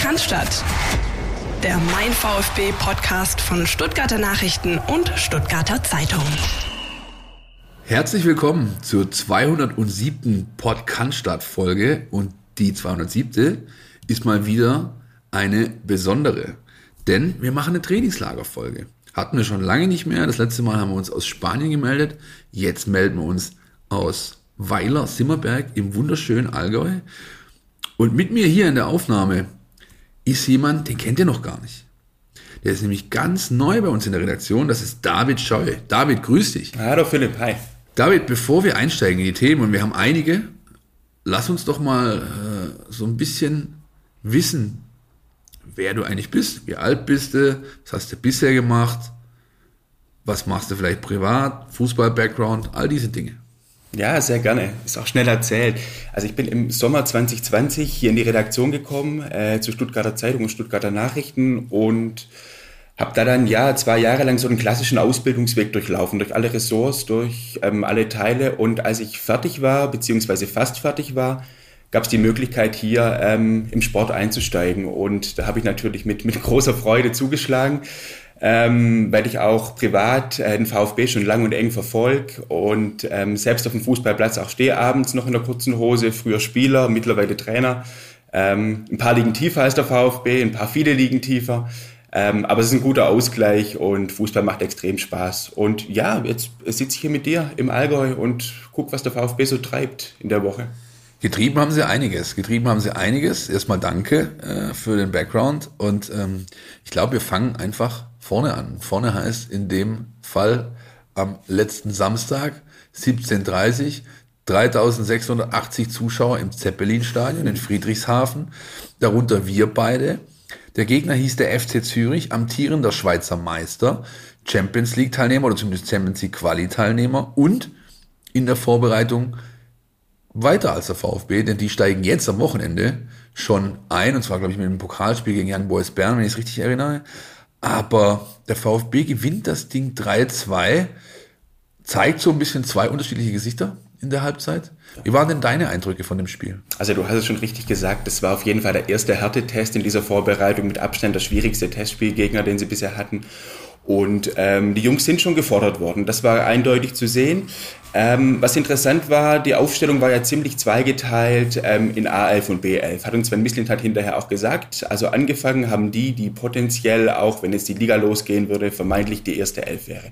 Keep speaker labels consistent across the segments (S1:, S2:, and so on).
S1: Cannstatt. Der Mein VfB-Podcast von Stuttgarter Nachrichten und Stuttgarter Zeitung.
S2: Herzlich willkommen zur 207. Podcast-Folge und die 207. ist mal wieder eine besondere, denn wir machen eine Trainingslagerfolge. Hatten wir schon lange nicht mehr, das letzte Mal haben wir uns aus Spanien gemeldet, jetzt melden wir uns aus Weiler-Simmerberg im wunderschönen Allgäu und mit mir hier in der Aufnahme ist jemand, den kennt ihr noch gar nicht. Der ist nämlich ganz neu bei uns in der Redaktion, das ist David Scheu. David, grüß dich.
S3: Hallo Philipp, hi.
S2: David, bevor wir einsteigen in die Themen, und wir haben einige, lass uns doch mal so ein bisschen wissen, wer du eigentlich bist, wie alt bist du, was hast du bisher gemacht, was machst du vielleicht privat, Fußball-Background, all diese Dinge.
S3: Ja, sehr gerne. Ist auch schnell erzählt. Also ich bin im Sommer 2020 hier in die Redaktion gekommen, zur Stuttgarter Zeitung und Stuttgarter Nachrichten und habe da dann 2 Jahre lang so einen klassischen Ausbildungsweg durchlaufen, durch alle Ressorts, durch alle Teile. Und als ich fertig war, beziehungsweise fast fertig war, gab es die Möglichkeit, hier im Sport einzusteigen. Und da habe ich natürlich mit großer Freude zugeschlagen, weil ich auch privat den VfB schon lang und eng verfolge und selbst auf dem Fußballplatz auch stehe abends noch in der kurzen Hose, früher Spieler, mittlerweile Trainer. Ein paar liegen tiefer als der VfB, ein paar viele liegen tiefer. Aber es ist ein guter Ausgleich und Fußball macht extrem Spaß. Und ja, jetzt sitze ich hier mit dir im Allgäu und gucke, was der VfB so treibt in der Woche.
S2: Getrieben haben sie einiges. Erstmal danke für den Background. Und ich glaube, wir fangen einfach vorne an. Vorne heißt in dem Fall am letzten Samstag, 17:30 Uhr, 3680 Zuschauer im Zeppelin-Stadion in Friedrichshafen. Darunter wir beide. Der Gegner hieß der FC Zürich, amtierender Schweizer Meister, Champions League-Teilnehmer oder zumindest Champions League-Quali-Teilnehmer und in der Vorbereitung weiter als der VfB, denn die steigen jetzt am Wochenende schon ein, und zwar, glaube ich, mit einem Pokalspiel gegen Young Boys Bern, wenn ich es richtig erinnere. Aber der VfB gewinnt das Ding 3-2, zeigt so ein bisschen 2 unterschiedliche Gesichter in der Halbzeit. Wie waren denn deine Eindrücke von dem Spiel?
S3: Also du hast es schon richtig gesagt, das war auf jeden Fall der erste Härtetest in dieser Vorbereitung, mit Abstand der schwierigste Testspielgegner, den sie bisher hatten. Und die Jungs sind schon gefordert worden, das war eindeutig zu sehen. Was interessant war, die Aufstellung war ja ziemlich zweigeteilt in A11 und B11, hat uns Sven Mislintat hinterher auch gesagt. Also angefangen haben die potenziell, auch wenn jetzt die Liga losgehen würde, vermeintlich die erste Elf wäre.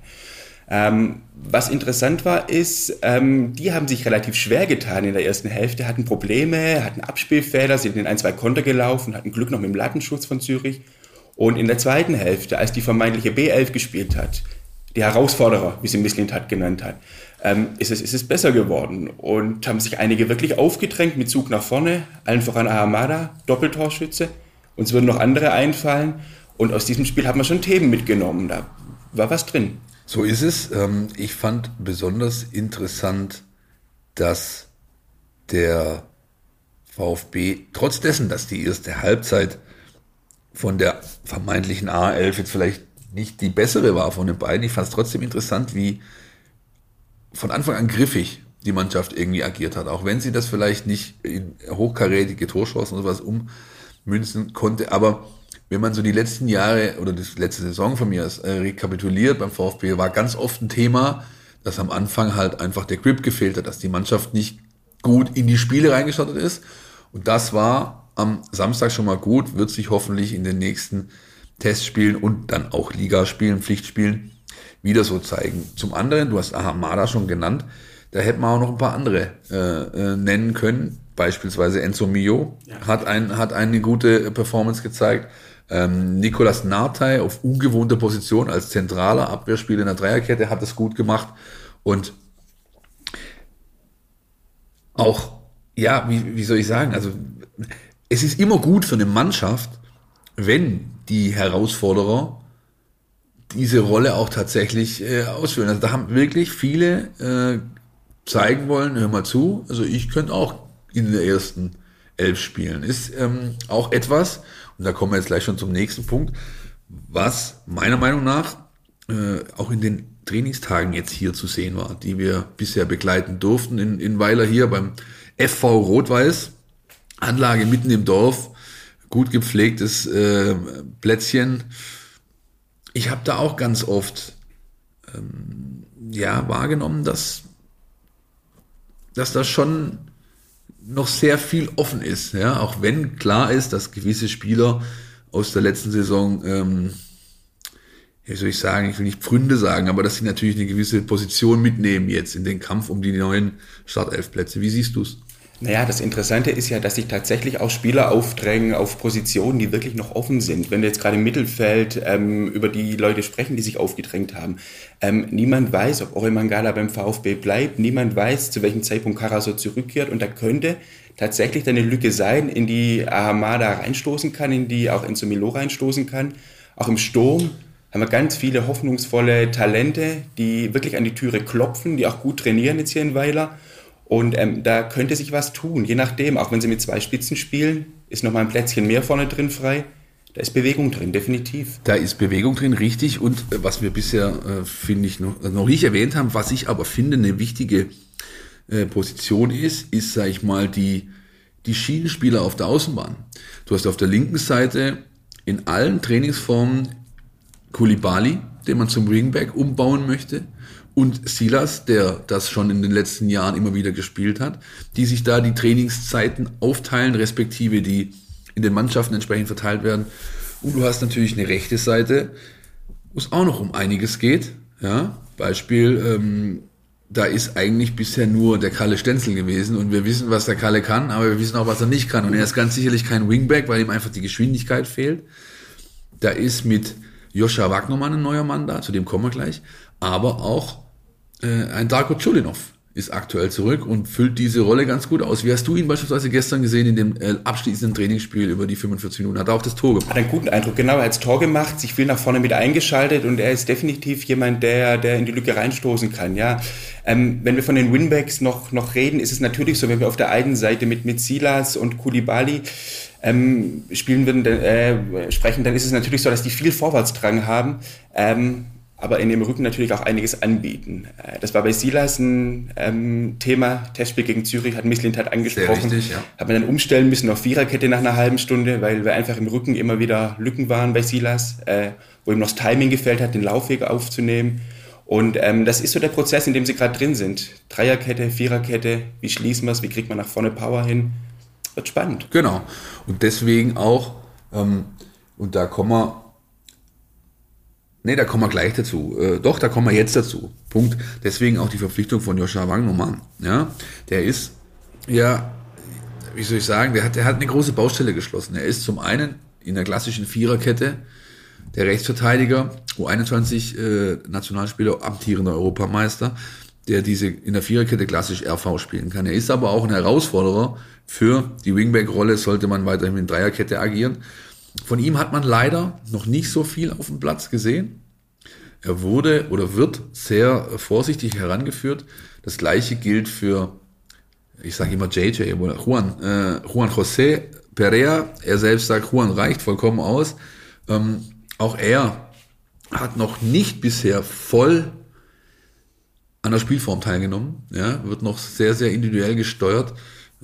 S3: Was interessant war, ist, die haben sich relativ schwer getan in der ersten Hälfte, hatten Probleme, hatten Abspielfehler, sind in 1-2 Konter gelaufen, hatten Glück noch mit dem Lattenschutz von Zürich. Und in der zweiten Hälfte, als die vermeintliche B11 gespielt hat, die Herausforderer, wie sie Mislintat genannt hat, ist es besser geworden und haben sich einige wirklich aufgedrängt mit Zug nach vorne, allen voran Ahamada, Doppeltorschütze. Uns würden noch andere einfallen und aus diesem Spiel haben wir schon Themen mitgenommen, da war was drin.
S2: So ist es. Ich fand besonders interessant, dass der VfB, trotz dessen, dass die erste Halbzeit von der vermeintlichen A11 jetzt vielleicht nicht die bessere war von den beiden, ich fand es trotzdem interessant, wie von Anfang an griffig die Mannschaft irgendwie agiert hat, auch wenn sie das vielleicht nicht in hochkarätige Torchancen oder sowas ummünzen konnte, aber wenn man so die letzten Jahre oder die letzte Saison von mir rekapituliert beim VfB, war ganz oft ein Thema, dass am Anfang halt einfach der Grip gefehlt hat, dass die Mannschaft nicht gut in die Spiele reingestartet ist. Und das war am Samstag schon mal gut, wird sich hoffentlich in den nächsten Testspielen und dann auch Ligaspielen, Pflichtspielen wieder so zeigen. Zum anderen, du hast Ahamada schon genannt, da hätten wir auch noch ein paar andere nennen können. Beispielsweise Enzo Mio hat eine gute Performance gezeigt. Nicolas Nartey auf ungewohnter Position als zentraler Abwehrspieler in der Dreierkette hat es gut gemacht und auch, wie soll ich sagen, also es ist immer gut für eine Mannschaft, wenn die Herausforderer diese Rolle auch tatsächlich ausführen. Also da haben wirklich viele zeigen wollen, hör mal zu, also ich könnte auch in der ersten 11 spielen. Ist auch etwas, und da kommen wir jetzt gleich schon zum nächsten Punkt, was meiner Meinung nach auch in den Trainingstagen jetzt hier zu sehen war, die wir bisher begleiten durften in Weiler hier beim FV Rot-Weiß, Anlage mitten im Dorf, gut gepflegtes Plätzchen. Ich habe da auch ganz oft wahrgenommen, dass da schon noch sehr viel offen ist. Ja? Auch wenn klar ist, dass gewisse Spieler aus der letzten Saison, wie soll ich sagen, ich will nicht Pfründe sagen, aber dass sie natürlich eine gewisse Position mitnehmen jetzt in den Kampf um die neuen Startelfplätze. Wie siehst du es?
S3: Naja, das Interessante ist ja, dass sich tatsächlich auch Spieler aufdrängen auf Positionen, die wirklich noch offen sind. Wenn wir jetzt gerade im Mittelfeld über die Leute sprechen, die sich aufgedrängt haben. Niemand weiß, ob Orel Mangala beim VfB bleibt. Niemand weiß, zu welchem Zeitpunkt Karasor zurückkehrt. Und da könnte tatsächlich eine Lücke sein, in die Ahamada reinstoßen kann, in die auch Enzo Milo reinstoßen kann. Auch im Sturm haben wir ganz viele hoffnungsvolle Talente, die wirklich an die Türe klopfen, die auch gut trainieren jetzt hier in Weiler. Und da könnte sich was tun, je nachdem. Auch wenn sie mit 2 Spitzen spielen, ist nochmal ein Plätzchen mehr vorne drin frei. Da ist Bewegung drin, definitiv.
S2: Da ist Bewegung drin, richtig. Und was wir bisher, finde ich, noch nicht erwähnt haben, was ich aber finde, eine wichtige Position ist, sage ich mal, die Schienenspieler auf der Außenbahn. Du hast auf der linken Seite in allen Trainingsformen Koulibaly, den man zum Wingback umbauen möchte, und Silas, der das schon in den letzten Jahren immer wieder gespielt hat, die sich da die Trainingszeiten aufteilen, respektive die in den Mannschaften entsprechend verteilt werden. Und du hast natürlich eine rechte Seite, wo es auch noch um einiges geht. Ja? Beispiel, da ist eigentlich bisher nur der Kalle Stenzel gewesen und wir wissen, was der Kalle kann, aber wir wissen auch, was er nicht kann. Und er ist ganz sicherlich kein Wingback, weil ihm einfach die Geschwindigkeit fehlt. Da ist mit Joscha Wagnermann ein neuer Mann da, zu dem kommen wir gleich, aber auch ein Darko Čulinov ist aktuell zurück und füllt diese Rolle ganz gut aus. Wie hast du ihn beispielsweise gestern gesehen in dem abschließenden Trainingsspiel über die 45 Minuten? Hat er auch das Tor gemacht?
S3: Hat einen guten Eindruck, genau. Er hat das Tor gemacht, sich viel nach vorne mit eingeschaltet und er ist definitiv jemand, der in die Lücke reinstoßen kann. Ja. Wenn wir von den Winbacks noch reden, ist es natürlich so, wenn wir auf der einen Seite mit Silas und Koulibaly sprechen, dann ist es natürlich so, dass die viel Vorwärtsdrang haben. Aber in dem Rücken natürlich auch einiges anbieten. Das war bei Silas ein Thema. Testspiel gegen Zürich hat Mislintat angesprochen.
S2: Sehr richtig, ja.
S3: Hat man dann umstellen müssen auf Viererkette nach einer halben Stunde, weil einfach im Rücken immer wieder Lücken waren bei Silas, wo ihm noch das Timing gefällt hat, den Laufweg aufzunehmen. Und das ist so der Prozess, in dem sie gerade drin sind. Dreierkette, Viererkette, wie schließen wir es, wie kriegt man nach vorne Power hin? Wird spannend.
S2: Genau. Und deswegen auch, und da kommen wir gleich dazu. Da kommen wir jetzt dazu. Punkt. Deswegen auch die Verpflichtung von Joscha Wagnermann. Ja, der ist, ja, wie soll ich sagen, der hat eine große Baustelle geschlossen. Er ist zum einen in der klassischen Viererkette der Rechtsverteidiger, U21 Nationalspieler, amtierender Europameister, der diese in der Viererkette klassisch RV spielen kann. Er ist aber auch ein Herausforderer für die Wingback-Rolle, sollte man weiterhin in Dreierkette agieren. Von ihm hat man leider noch nicht so viel auf dem Platz gesehen. Er wurde oder wird sehr vorsichtig herangeführt. Das gleiche gilt für, ich sage immer JJ, Juan José Perea. Er selbst sagt, Juan reicht vollkommen aus. Auch er hat noch nicht bisher voll an der Spielform teilgenommen. Ja, wird noch sehr, sehr individuell gesteuert.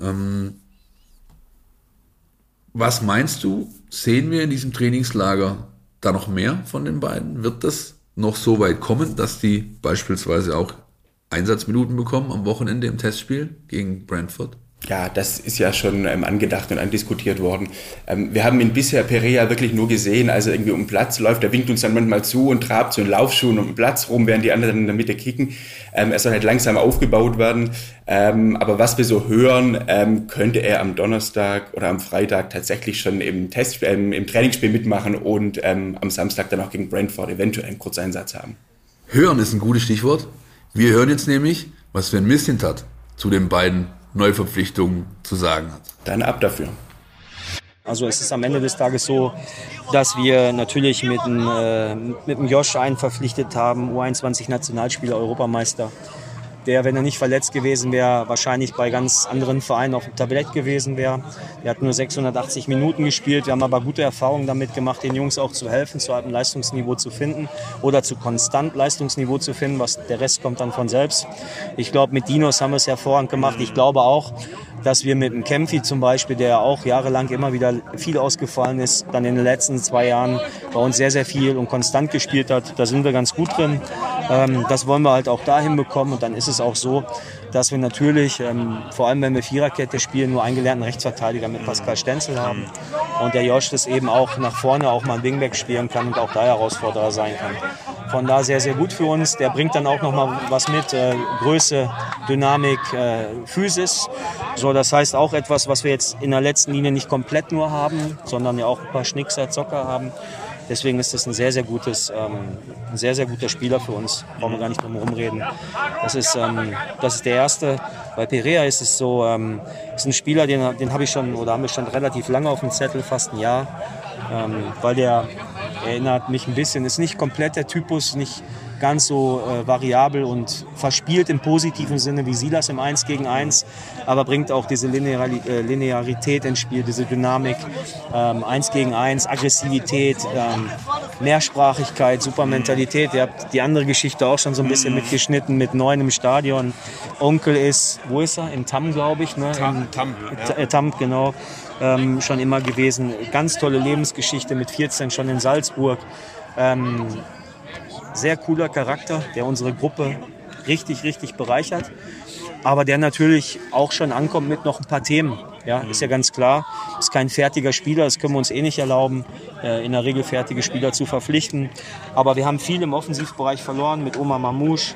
S2: Was meinst du, sehen wir in diesem Trainingslager da noch mehr von den beiden? Wird das noch so weit kommen, dass die beispielsweise auch Einsatzminuten bekommen am Wochenende im Testspiel gegen Brentford?
S3: Ja, das ist ja schon angedacht und andiskutiert worden. Wir haben ihn bisher Perea wirklich nur gesehen, als er irgendwie um den Platz läuft. Er winkt uns dann manchmal zu und trabt so in Laufschuhen um den Platz rum, während die anderen in der Mitte kicken. Er soll halt langsam aufgebaut werden. Aber was wir so hören, könnte er am Donnerstag oder am Freitag tatsächlich schon im Trainingsspiel mitmachen und am Samstag dann auch gegen Brentford eventuell einen Kurzeinsatz haben.
S2: Hören ist ein gutes Stichwort. Wir hören jetzt nämlich, was Sven Mislintat zu den beiden Neuverpflichtungen zu sagen hat.
S3: Dann ab dafür.
S4: Also es ist am Ende des Tages so, dass wir natürlich mit dem Josh einen verpflichtet haben, U21-Nationalspieler, Europameister, der, wenn er nicht verletzt gewesen wäre, wahrscheinlich bei ganz anderen Vereinen auf dem Tablett gewesen wäre. Er hat nur 680 Minuten gespielt. Wir haben aber gute Erfahrungen damit gemacht, den Jungs auch zu helfen, zu einem Leistungsniveau zu finden oder zu konstant Leistungsniveau zu finden. Der Rest kommt dann von selbst. Ich glaube, mit Dinos haben wir es hervorragend gemacht. Ich glaube auch, dass wir mit dem Kempfi zum Beispiel, der auch jahrelang immer wieder viel ausgefallen ist, dann in den letzten 2 Jahren bei uns sehr, sehr viel und konstant gespielt hat. Da sind wir ganz gut drin. Das wollen wir halt auch dahin bekommen. Und dann ist es auch so, dass wir natürlich, vor allem wenn wir Viererkette spielen, nur einen gelernten Rechtsverteidiger mit Pascal Stenzel haben. Und der Josh das eben auch nach vorne auch mal ein Wingback spielen kann und auch da Herausforderer sein kann. Von da sehr, sehr gut für uns. Der bringt dann auch noch mal was mit, Größe, Dynamik, Physis. So, das heißt auch etwas, was wir jetzt in der letzten Linie nicht komplett nur haben, sondern ja auch ein paar Schnickser, Zocker haben. Deswegen ist das ein sehr, sehr guter Spieler für uns. Brauchen wir gar nicht drum herum reden. Das ist der erste. Bei Perea ist es so, ist ein Spieler, den habe ich schon oder haben wir schon relativ lange auf dem Zettel, fast ein Jahr, weil der erinnert mich ein bisschen. Ist nicht komplett der Typus, nicht ganz so variabel und verspielt im positiven Sinne wie Silas im 1-gegen-1, aber bringt auch diese Linearität ins Spiel, diese Dynamik, 1-gegen-1, Aggressivität, Mehrsprachigkeit, super Mentalität. Ihr habt die andere Geschichte auch schon so ein bisschen mitgeschnitten, mit 9 im Stadion. Onkel ist, wo ist er? In Tamm, glaube ich. Ne? Tamm, genau. Schon immer gewesen. Ganz tolle Lebensgeschichte, mit 14 schon in Salzburg. Sehr cooler Charakter, der unsere Gruppe richtig, richtig bereichert. Aber der natürlich auch schon ankommt mit noch ein paar Themen. Ja, ist ja ganz klar. Ist kein fertiger Spieler, das können wir uns eh nicht erlauben, in der Regel fertige Spieler zu verpflichten. Aber wir haben viel im Offensivbereich verloren mit Omar Mamouche.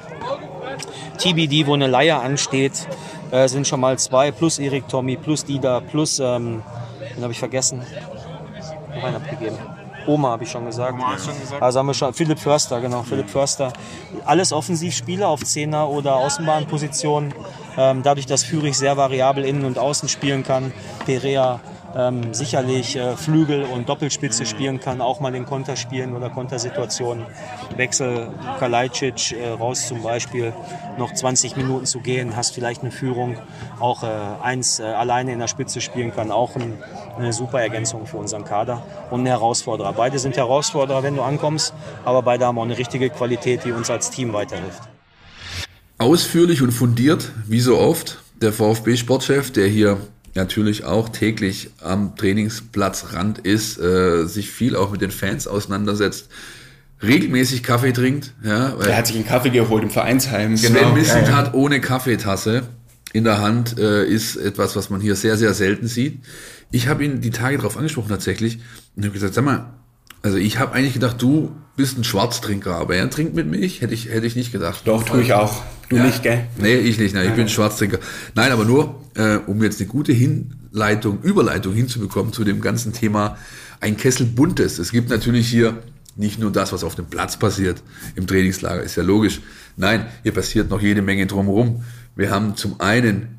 S4: TBD, wo eine Leihe ansteht, sind schon mal 2, plus Erik Tommy, plus Dida, plus, den habe ich vergessen, noch einen abgegeben. Oma habe ich schon gesagt. Also haben wir schon Philipp Förster, genau, Philipp Förster. Alles Offensivspieler auf 10er oder Außenbahnpositionen. Dadurch, dass Fürich sehr variabel innen und außen spielen kann. Perea sicherlich Flügel und Doppelspitze spielen kann, auch mal den Konter spielen oder Kontersituationen. Wechsel Kalajdzic raus zum Beispiel, noch 20 Minuten zu gehen, hast vielleicht eine Führung, auch alleine in der Spitze spielen kann, auch eine super Ergänzung für unseren Kader und ein Herausforderer. Beide sind Herausforderer, wenn du ankommst, aber beide haben auch eine richtige Qualität, die uns als Team weiterhilft.
S2: Ausführlich und fundiert, wie so oft, der VfB-Sportchef, der hier natürlich auch täglich am Trainingsplatzrand ist, sich viel auch mit den Fans auseinandersetzt, regelmäßig Kaffee trinkt. Ja,
S3: er hat sich einen Kaffee geholt im Vereinsheim.
S2: Sven Mislintat ohne Kaffeetasse in der Hand ist etwas, was man hier sehr, sehr selten sieht. Ich habe ihn die Tage darauf angesprochen tatsächlich und habe gesagt, sag mal, also ich habe eigentlich gedacht, du bist ein Schwarztrinker, aber er trinkt mit Milch, hätte ich nicht gedacht.
S3: Doch, tue ich auch. Du nicht, gell?
S2: Nee, ich nicht, nein, ich bin Schwarztrinker. Nein, aber nur, um jetzt eine gute Überleitung hinzubekommen zu dem ganzen Thema, ein Kessel Buntes. Es gibt natürlich hier nicht nur das, was auf dem Platz passiert, im Trainingslager, ist ja logisch. Nein, hier passiert noch jede Menge drumherum. Wir haben zum einen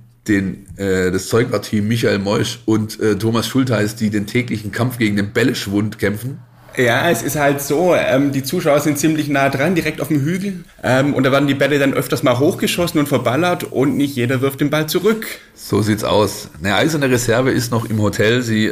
S2: das Zeugwart-Team Michael Moisch und Thomas Schultheiß, die den täglichen Kampf gegen den Bälleschwund kämpfen.
S3: Ja, es ist halt so, die Zuschauer sind ziemlich nah dran, direkt auf dem Hügel. Und da werden die Bälle dann öfters mal hochgeschossen und verballert und nicht jeder wirft den Ball zurück.
S2: So sieht's aus. Eine eiserne Reserve ist noch im Hotel. Sie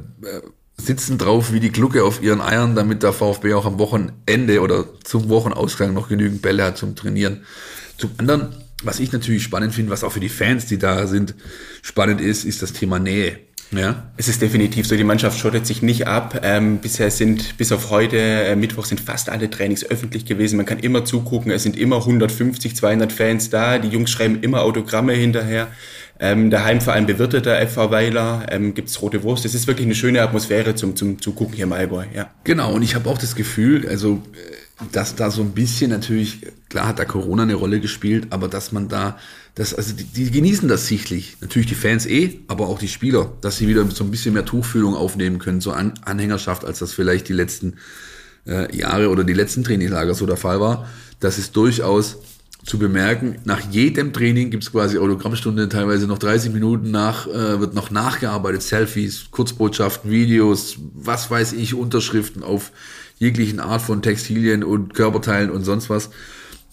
S2: sitzen drauf wie die Glucke auf ihren Eiern, damit der VfB auch am Wochenende oder zum Wochenausgang noch genügend Bälle hat zum Trainieren. Zum anderen, was ich natürlich spannend finde, was auch für die Fans, die da sind, spannend ist das Thema Nähe. Ja.
S3: Es ist definitiv so, die Mannschaft schottet sich nicht ab. Bisher bis auf heute, Mittwoch, sind fast alle Trainings öffentlich gewesen. Man kann immer zugucken, es sind immer 150, 200 Fans da. Die Jungs schreiben immer Autogramme hinterher. Der Heimverein bewirtet der FV Weiler, gibt's rote Wurst. Es ist wirklich eine schöne Atmosphäre zum Zugucken hier im Allgäu. Ja.
S2: Genau, und ich habe auch das Gefühl, also dass da so ein bisschen natürlich, klar hat da Corona eine Rolle gespielt, aber dass man da, die genießen das sichtlich. Natürlich die Fans aber auch die Spieler, dass sie wieder so ein bisschen mehr Tuchfühlung aufnehmen können, so Anhängerschaft, als das vielleicht die letzten Jahre oder die letzten Trainingslager so der Fall war. Das ist durchaus zu bemerken. Nach jedem Training gibt's quasi Autogrammstunde, teilweise noch 30 Minuten wird noch nachgearbeitet, Selfies, Kurzbotschaften, Videos, was weiß ich, Unterschriften auf jeglichen Art von Textilien und Körperteilen und sonst was.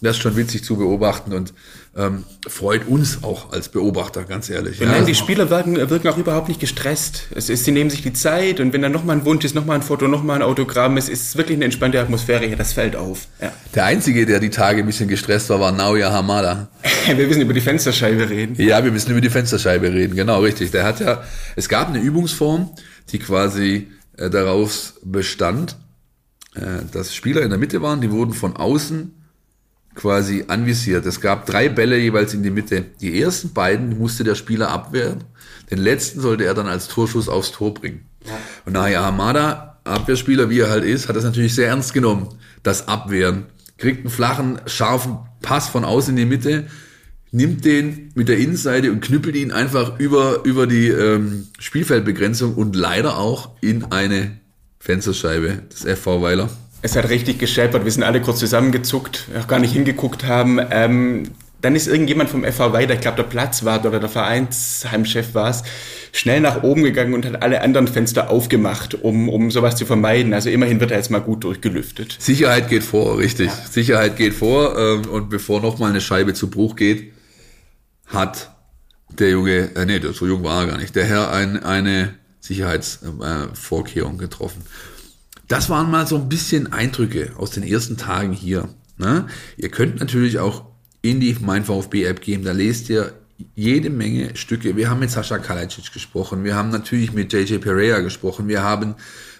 S2: Das ist schon witzig zu beobachten und freut uns auch als Beobachter, ganz ehrlich.
S3: Ja, nein, die Spieler wirken auch überhaupt nicht gestresst. Sie nehmen sich die Zeit und wenn dann nochmal ein Wunsch ist, nochmal ein Foto, nochmal ein Autogramm, es ist wirklich eine entspannte Atmosphäre hier, das fällt auf. Ja.
S2: Der Einzige, der die Tage ein bisschen gestresst war Naoya Hamada.
S3: Wir müssen über die Fensterscheibe reden.
S2: Ja, wir müssen über die Fensterscheibe reden, genau, richtig. Es gab eine Übungsform, die quasi daraus bestand, dass Spieler in der Mitte waren, die wurden von außen quasi anvisiert. Es gab 3 Bälle jeweils in die Mitte. Die ersten beiden musste der Spieler abwehren. Den letzten sollte er dann als Torschuss aufs Tor bringen. Ja. Und Naoya Hamada, Abwehrspieler wie er halt ist, hat das natürlich sehr ernst genommen, das Abwehren. Kriegt einen flachen, scharfen Pass von außen in die Mitte, nimmt den mit der Innenseite und knüppelt ihn einfach über die Spielfeldbegrenzung und leider auch in eine Fensterscheibe des FV Weiler.
S3: Es hat richtig gescheppert, wir sind alle kurz zusammengezuckt, auch gar nicht hingeguckt haben. Dann ist irgendjemand vom FV Weiler, ich glaube der Platzwart oder der Vereinsheimchef war es, schnell nach oben gegangen und hat alle anderen Fenster aufgemacht, um sowas zu vermeiden. Also immerhin wird er jetzt mal gut durchgelüftet.
S2: Sicherheit geht vor, richtig. Ja. Sicherheit geht vor und bevor nochmal eine Scheibe zu Bruch geht, hat der Junge, so jung war er gar nicht, der Herr eine Sicherheitsvorkehrung getroffen. Das waren mal so ein bisschen Eindrücke aus den ersten Tagen hier. Ne? Ihr könnt natürlich auch in die Mein VfB-App gehen, da lest ihr jede Menge Stücke. Wir haben mit Sascha Kalajdzic gesprochen, wir haben natürlich mit JJ Pereira gesprochen, wir haben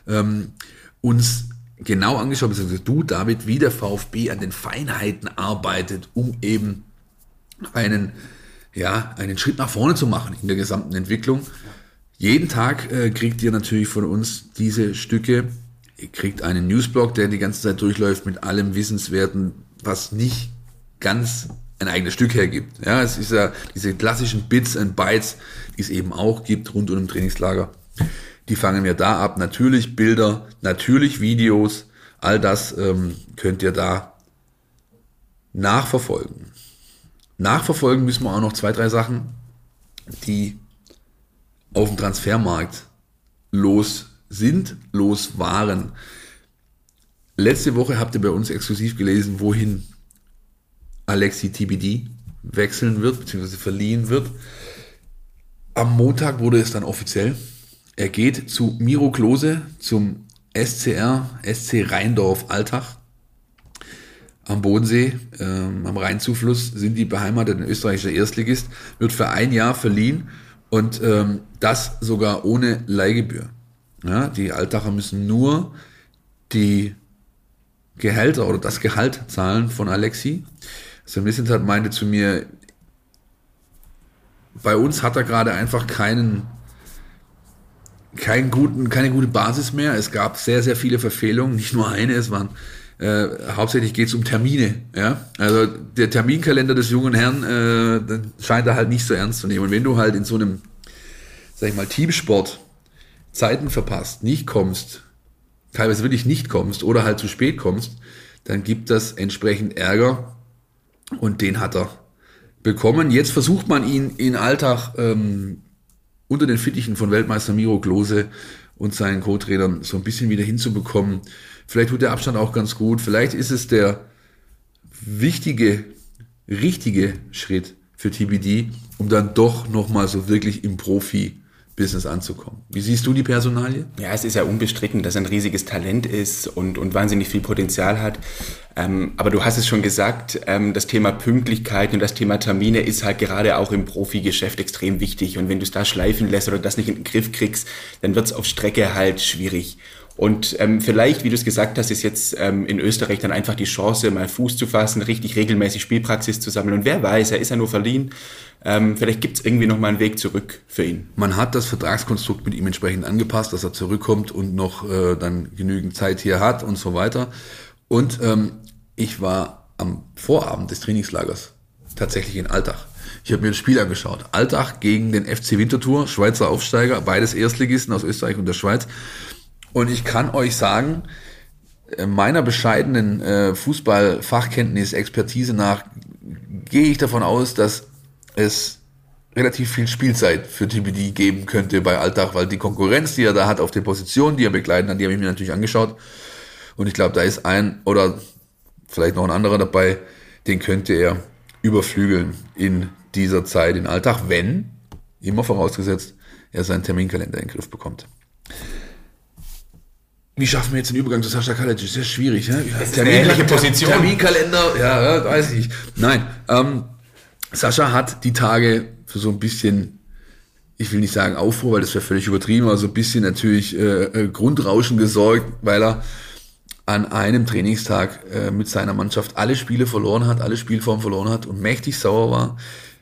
S2: uns genau angeschaut, beziehungsweise du, David, wie der VfB an den Feinheiten arbeitet, um eben einen Schritt nach vorne zu machen in der gesamten Entwicklung. Jeden Tag kriegt ihr natürlich von uns diese Stücke. Ihr kriegt einen Newsblog, der die ganze Zeit durchläuft mit allem Wissenswerten, was nicht ganz ein eigenes Stück hergibt. Ja, es ist ja diese klassischen Bits and Bytes, die es eben auch gibt rund um ein Trainingslager. Die fangen wir da ab. Natürlich Bilder, natürlich Videos. All das könnt ihr da nachverfolgen. Nachverfolgen müssen wir auch noch 2, 3 Sachen, die auf dem Transfermarkt los waren. Letzte Woche habt ihr bei uns exklusiv gelesen, wohin Alexi TBD wechseln wird, beziehungsweise verliehen wird. Am Montag wurde es dann offiziell. Er geht zu Miro Klose, zum SC Rheindorf Altach. Am Bodensee, am Rheinzufluss sind die beheimatet, ein österreichischer Erstligist, wird für 1 Jahr verliehen und das sogar ohne Leihgebühr. Ja, die Altacher müssen nur die Gehälter oder das Gehalt zahlen von Alexi. Sven Mislintat meinte zu mir, bei uns hat er gerade einfach keine gute Basis mehr. Es gab sehr, sehr viele Verfehlungen, nicht nur eine, es waren hauptsächlich geht es um Termine. Ja? Also der Terminkalender des jungen Herrn scheint er halt nicht so ernst zu nehmen. Und wenn du halt in so einem, sag ich mal, Teamsport Zeiten verpasst, nicht kommst, teilweise wirklich nicht kommst oder halt zu spät kommst, dann gibt das entsprechend Ärger und den hat er bekommen. Jetzt versucht man ihn in Altach unter den Fittichen von Weltmeister Miro Klose und seinen Co-Trainern so ein bisschen wieder hinzubekommen. Vielleicht tut der Abstand auch ganz gut. Vielleicht ist es der wichtige, richtige Schritt für TBD, um dann doch nochmal so wirklich im Profi-Business anzukommen. Wie siehst du die Personalie?
S3: Ja, es ist ja unbestritten, dass er ein riesiges Talent ist und wahnsinnig viel Potenzial hat. Aber du hast es schon gesagt, das Thema Pünktlichkeit und das Thema Termine ist halt gerade auch im Profigeschäft extrem wichtig. Und wenn du es da schleifen lässt oder das nicht in den Griff kriegst, dann wird es auf Strecke halt schwierig. Und vielleicht, wie du es gesagt hast, ist jetzt in Österreich dann einfach die Chance, mal Fuß zu fassen, richtig regelmäßig Spielpraxis zu sammeln. Und wer weiß, er ist ja nur verliehen. Vielleicht gibt es irgendwie nochmal einen Weg zurück für ihn.
S2: Man hat das Vertragskonstrukt mit ihm entsprechend angepasst, dass er zurückkommt und noch dann genügend Zeit hier hat und so weiter. Und ich war am Vorabend des Trainingslagers tatsächlich in Altach. Ich habe mir das Spiel angeschaut. Altach gegen den FC Winterthur, Schweizer Aufsteiger, beides Erstligisten aus Österreich und der Schweiz. Und ich kann euch sagen, meiner bescheidenen Fußballfachkenntnis, Expertise nach, gehe ich davon aus, dass es relativ viel Spielzeit für TBD geben könnte bei Altach, weil die Konkurrenz, die er da hat auf den Positionen, die er begleiten hat, die habe ich mir natürlich angeschaut. Und ich glaube, da ist ein oder vielleicht noch ein anderer dabei, den könnte er überflügeln in dieser Zeit, in den Alltag, wenn, immer vorausgesetzt, er seinen Terminkalender in den Griff bekommt. Wie schaffen wir jetzt den Übergang zu Sascha Kalajdzic? Sehr schwierig. Ja?
S3: Das ist eine ähnliche Position.
S2: Terminkalender, ja, weiß ich. Nein, Sascha hat die Tage für so ein bisschen, ich will nicht sagen Aufruhr, weil das wäre völlig übertrieben, aber so ein bisschen natürlich Grundrauschen gesorgt, weil er an einem Trainingstag mit seiner Mannschaft alle Spiele verloren hat, alle Spielformen verloren hat und mächtig sauer war.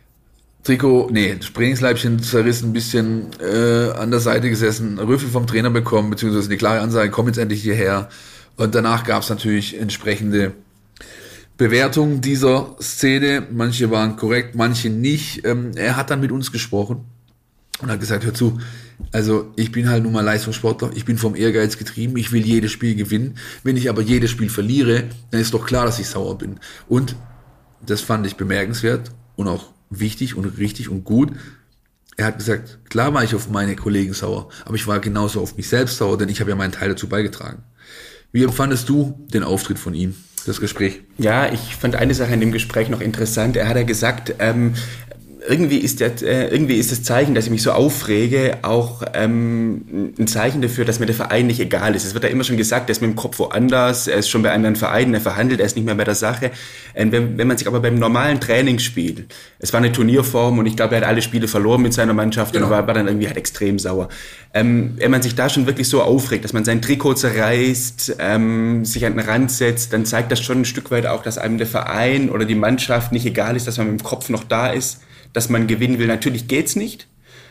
S2: Trainingsleibchen zerrissen, ein bisschen an der Seite gesessen, Rüffel vom Trainer bekommen, beziehungsweise eine klare Ansage, komm jetzt endlich hierher. Und danach gab es natürlich entsprechende Bewertungen dieser Szene. Manche waren korrekt, manche nicht. Er hat dann mit uns gesprochen und hat gesagt, hör zu, also ich bin halt nun mal Leistungssportler, ich bin vom Ehrgeiz getrieben, ich will jedes Spiel gewinnen. Wenn ich aber jedes Spiel verliere, dann ist doch klar, dass ich sauer bin. Und das fand ich bemerkenswert und auch wichtig und richtig und gut. Er hat gesagt, klar war ich auf meine Kollegen sauer, aber ich war genauso auf mich selbst sauer, denn ich habe ja meinen Teil dazu beigetragen. Wie empfandest du den Auftritt von ihm, das Gespräch?
S3: Ja, ich fand eine Sache in dem Gespräch noch interessant. Er hat ja gesagt, irgendwie ist das Zeichen, dass ich mich so aufrege, auch ein Zeichen dafür, dass mir der Verein nicht egal ist. Es wird ja immer schon gesagt, er ist mit dem Kopf woanders, er ist schon bei anderen Vereinen, er verhandelt, er ist nicht mehr bei der Sache. Wenn man sich aber beim normalen Trainingsspiel, es war eine Turnierform und ich glaube, er hat alle Spiele verloren mit seiner Mannschaft und war dann irgendwie halt extrem sauer. Wenn man sich da schon wirklich so aufregt, dass man sein Trikot zerreißt, sich an den Rand setzt, dann zeigt das schon ein Stück weit auch, dass einem der Verein oder die Mannschaft nicht egal ist, dass man mit dem Kopf noch da ist, dass man gewinnen will. Natürlich geht's nicht.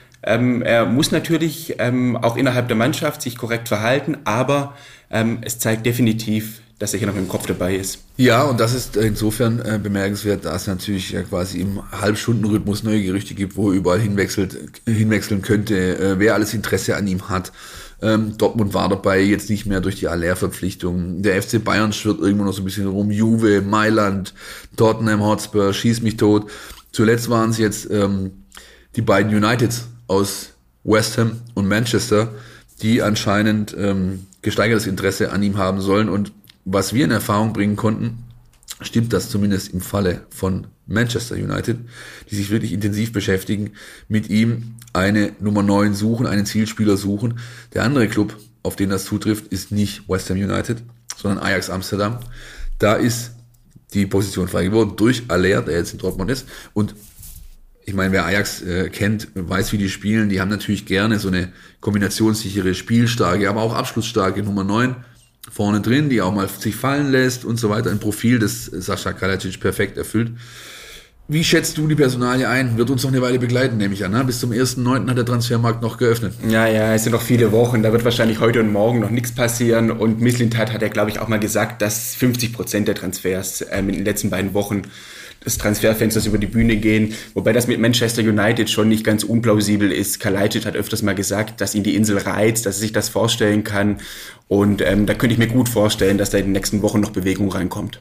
S3: Er muss natürlich auch innerhalb der Mannschaft sich korrekt verhalten, aber es zeigt definitiv, dass er hier noch mit dem Kopf dabei ist.
S2: Ja, und das ist insofern bemerkenswert, da es natürlich ja quasi im Halbstundenrhythmus neue Gerüchte gibt, wo er überall hinwechseln könnte, wer alles Interesse an ihm hat. Dortmund war dabei, jetzt nicht mehr durch die Aller-Verpflichtung. Der FC Bayern schwirrt irgendwo noch so ein bisschen rum. Juve, Mailand, Tottenham Hotspur, schieß mich tot. Zuletzt waren es jetzt die beiden Uniteds aus West Ham und Manchester, die anscheinend gesteigertes Interesse an ihm haben sollen. Und was wir in Erfahrung bringen konnten, stimmt das zumindest im Falle von Manchester United, die sich wirklich intensiv beschäftigen, mit ihm eine Nummer 9 suchen, einen Zielspieler suchen. Der andere Club, auf den das zutrifft, ist nicht West Ham United, sondern Ajax Amsterdam. Da ist die Position frei geworden durch Aller, der jetzt in Dortmund ist. Und ich meine, wer Ajax kennt, weiß, wie die spielen. Die haben natürlich gerne so eine kombinationssichere, spielstarke, aber auch abschlussstarke Nummer 9 vorne drin, die auch mal sich fallen lässt und so weiter. Ein Profil, das Sascha Kalajdzic perfekt erfüllt. Wie schätzt du die Personalie ein? Wird uns noch eine Weile begleiten, nehme ich an. Ne? Bis zum 1.9. hat der Transfermarkt noch geöffnet.
S3: Ja, es sind noch viele Wochen. Da wird wahrscheinlich heute und morgen noch nichts passieren. Und Mislintat hat ja, glaube ich, auch mal gesagt, dass 50% der Transfers in den letzten beiden Wochen des Transferfensters über die Bühne gehen. Wobei das mit Manchester United schon nicht ganz unplausibel ist. Kalajdzic hat öfters mal gesagt, dass ihn die Insel reizt, dass er sich das vorstellen kann. Und da könnte ich mir gut vorstellen, dass da in den nächsten Wochen noch Bewegung reinkommt.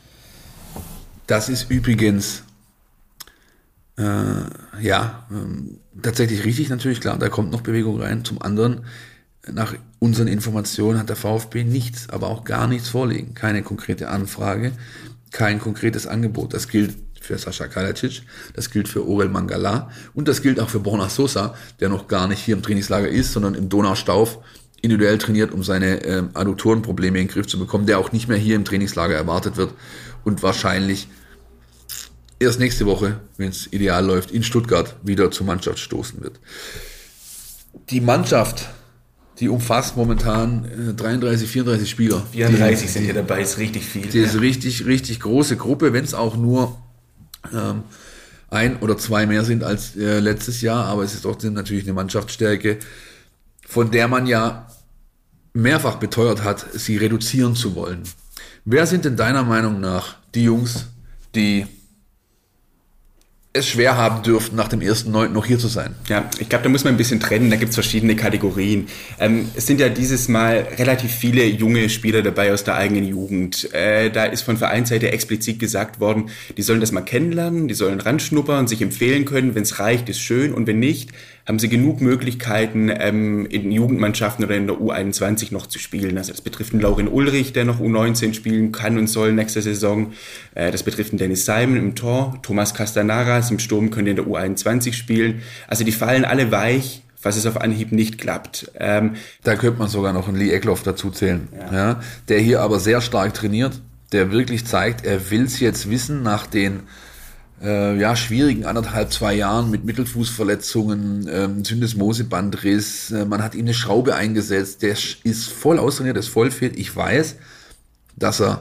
S2: Das ist übrigens tatsächlich richtig, natürlich, klar, da kommt noch Bewegung rein. Zum anderen, nach unseren Informationen hat der VfB nichts, aber auch gar nichts vorliegen. Keine konkrete Anfrage, kein konkretes Angebot. Das gilt für Sascha Kalajdzic, das gilt für Orel Mangala und das gilt auch für Borna Sosa, der noch gar nicht hier im Trainingslager ist, sondern im Donaustauf individuell trainiert, um seine Adduktorenprobleme in den Griff zu bekommen, der auch nicht mehr hier im Trainingslager erwartet wird und wahrscheinlich erst nächste Woche, wenn es ideal läuft, in Stuttgart wieder zur Mannschaft stoßen wird. Die Mannschaft, die umfasst momentan 33, 34 Spieler.
S3: 34 sind hier dabei, ist richtig viel.
S2: Die ist richtig, richtig große Gruppe, wenn es auch nur ein oder zwei mehr sind als letztes Jahr, aber es ist trotzdem natürlich eine Mannschaftsstärke, von der man ja mehrfach beteuert hat, sie reduzieren zu wollen. Wer sind denn deiner Meinung nach die Jungs, die es schwer haben dürften, nach dem 1.9. noch hier zu sein?
S3: Ja, ich glaube, da muss man ein bisschen trennen, da gibt es verschiedene Kategorien. Es sind ja dieses Mal relativ viele junge Spieler dabei aus der eigenen Jugend. Da ist von Vereinsseite explizit gesagt worden, die sollen das mal kennenlernen, die sollen ranschnuppern, sich empfehlen können, wenn es reicht, ist schön und wenn nicht, haben sie genug Möglichkeiten, in Jugendmannschaften oder in der U21 noch zu spielen. Also das betrifft einen Laurin Ulrich, der noch U19 spielen kann und soll nächste Saison. Das betrifft einen Dennis Simon im Tor, Thomas Castanaras im Sturm könnte in der U21 spielen. Also die fallen alle weich, falls es auf Anhieb nicht klappt.
S2: Da könnte man sogar noch einen Lee Eckloff dazu zählen, ja, der hier aber sehr stark trainiert, der wirklich zeigt, er will es jetzt wissen nach den schwierigen 2 Jahren mit Mittelfußverletzungen, Syndesmosebandriss, man hat ihm eine Schraube eingesetzt, der ist voll austrainiert, ist voll fit. Ich weiß, dass er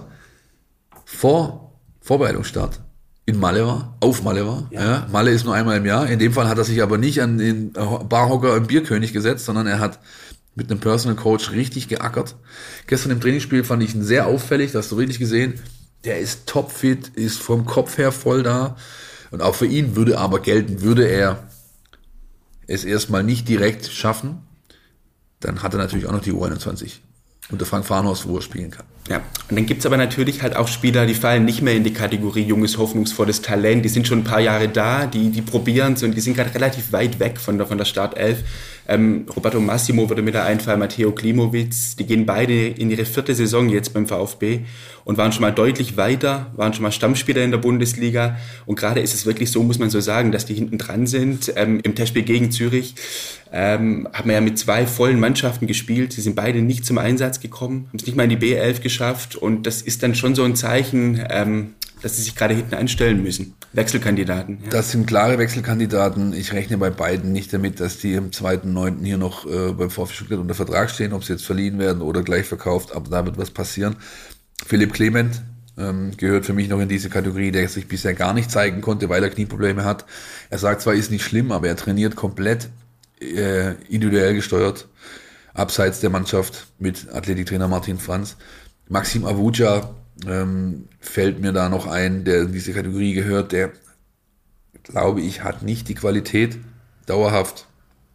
S2: vor Vorbereitungsstart in Malle war, auf Malle war. Ja, Malle ist nur einmal im Jahr. In dem Fall hat er sich aber nicht an den Barhocker im Bierkönig gesetzt, sondern er hat mit einem Personal Coach richtig geackert. Gestern im Trainingsspiel fand ich ihn sehr auffällig, das hast du richtig gesehen. Der ist topfit, ist vom Kopf her voll da. Und auch für ihn würde aber gelten, würde er es erstmal nicht direkt schaffen, dann hat er natürlich auch noch die U21 unter Frank Farnhorst, wo er spielen kann.
S3: Ja, und dann gibt's aber natürlich halt auch Spieler, die fallen nicht mehr in die Kategorie junges, hoffnungsvolles Talent. Die sind schon ein paar Jahre da, die probieren's und die sind gerade relativ weit weg von der Startelf. Roberto Massimo würde mir da einfallen, Matteo Klimowitz, die gehen beide in ihre 4. Saison jetzt beim VfB und waren schon mal deutlich weiter, waren schon mal Stammspieler in der Bundesliga. Und gerade ist es wirklich so, muss man so sagen, dass die hinten dran sind. Im Testspiel gegen Zürich haben wir ja mit 2 vollen Mannschaften gespielt. Sie sind beide nicht zum Einsatz gekommen, haben es nicht mal in die B11 geschafft. Und das ist dann schon so ein Zeichen, dass sie sich gerade hinten anstellen müssen. Wechselkandidaten. Ja.
S2: Das sind klare Wechselkandidaten. Ich rechne bei beiden nicht damit, dass die am 2.9. hier noch beim VfB Stuttgart unter Vertrag stehen, ob sie jetzt verliehen werden oder gleich verkauft, aber da wird was passieren. Philipp Clement gehört für mich noch in diese Kategorie, der sich bisher gar nicht zeigen konnte, weil er Knieprobleme hat. Er sagt zwar, ist nicht schlimm, aber er trainiert komplett individuell gesteuert, abseits der Mannschaft mit Athletiktrainer Martin Franz. Maxim Avuja fällt mir da noch ein, der in diese Kategorie gehört, der, glaube ich, hat nicht die Qualität, dauerhaft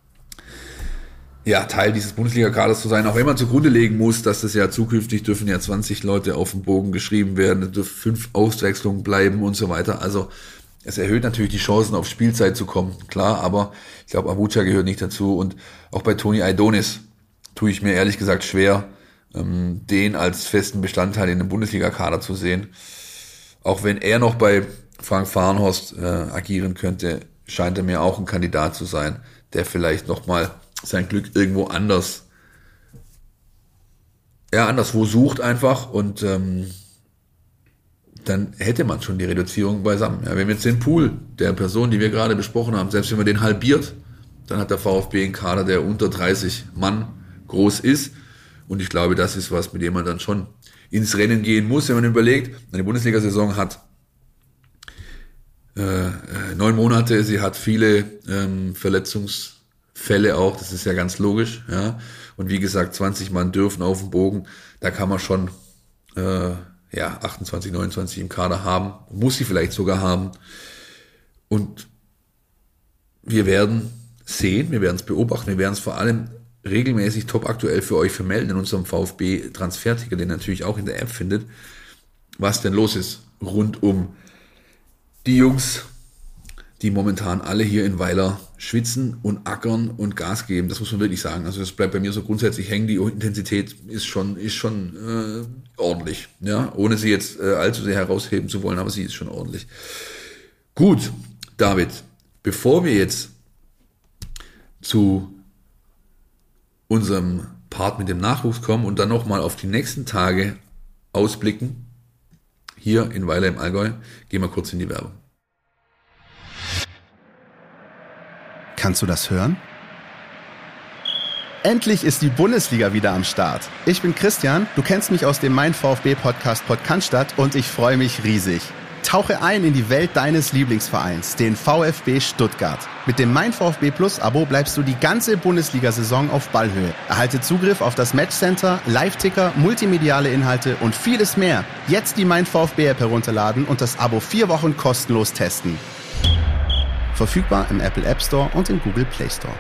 S2: Teil dieses Bundesliga-Kaders zu sein, auch wenn man zugrunde legen muss, dass das ja zukünftig dürfen ja 20 Leute auf dem Bogen geschrieben werden, es dürfen 5 Auswechslungen bleiben und so weiter. Also es erhöht natürlich die Chancen, auf Spielzeit zu kommen, klar, aber ich glaube, Avuja gehört nicht dazu. Und auch bei Toni Aidonis tue ich mir ehrlich gesagt schwer, den als festen Bestandteil in einem Bundesliga-Kader zu sehen. Auch wenn er noch bei Frank Farnhorst agieren könnte, scheint er mir auch ein Kandidat zu sein, der vielleicht nochmal sein Glück irgendwo anderswo sucht einfach und dann hätte man schon die Reduzierung beisammen. Ja, wenn wir jetzt den Pool der Personen, die wir gerade besprochen haben, selbst wenn man den halbiert, dann hat der VfB einen Kader, der unter 30 Mann groß ist. Und ich glaube, das ist was, mit dem man dann schon ins Rennen gehen muss, wenn man überlegt, eine Bundesliga-Saison hat 9 Monate, sie hat viele Verletzungsfälle auch, das ist ja ganz logisch. Ja. Und wie gesagt, 20 Mann dürfen auf dem Bogen, da kann man schon 28, 29 im Kader haben, muss sie vielleicht sogar haben. Und wir werden sehen, wir werden es beobachten, wir werden es vor allem regelmäßig top aktuell für euch vermelden in unserem VfB-Transferticker, den ihr natürlich auch in der App findet, was denn los ist rund um die Jungs, die momentan alle hier in Weiler schwitzen und ackern und Gas geben. Das muss man wirklich sagen. Also das bleibt bei mir so grundsätzlich hängen. Die Intensität ist schon ordentlich. Ja? Ohne sie jetzt allzu sehr herausheben zu wollen, aber sie ist schon ordentlich. Gut, David, bevor wir jetzt zu unserem Part mit dem Nachwuchs kommen und dann nochmal auf die nächsten Tage ausblicken, hier in Weiler im Allgäu, gehen wir kurz in die Werbung.
S5: Kannst du das hören? Endlich ist die Bundesliga wieder am Start. Ich bin Christian, du kennst mich aus dem Mein VfB-Podcast Podcaststadt und ich freue mich riesig. Tauche ein in die Welt deines Lieblingsvereins, den VfB Stuttgart. Mit dem Mein VfB Plus Abo bleibst du die ganze Bundesliga-Saison auf Ballhöhe. Erhalte Zugriff auf das Matchcenter, Live-Ticker, multimediale Inhalte und vieles mehr. Jetzt die Mein VfB-App herunterladen und das Abo 4 Wochen kostenlos testen. Verfügbar im Apple App Store und im Google Play Store.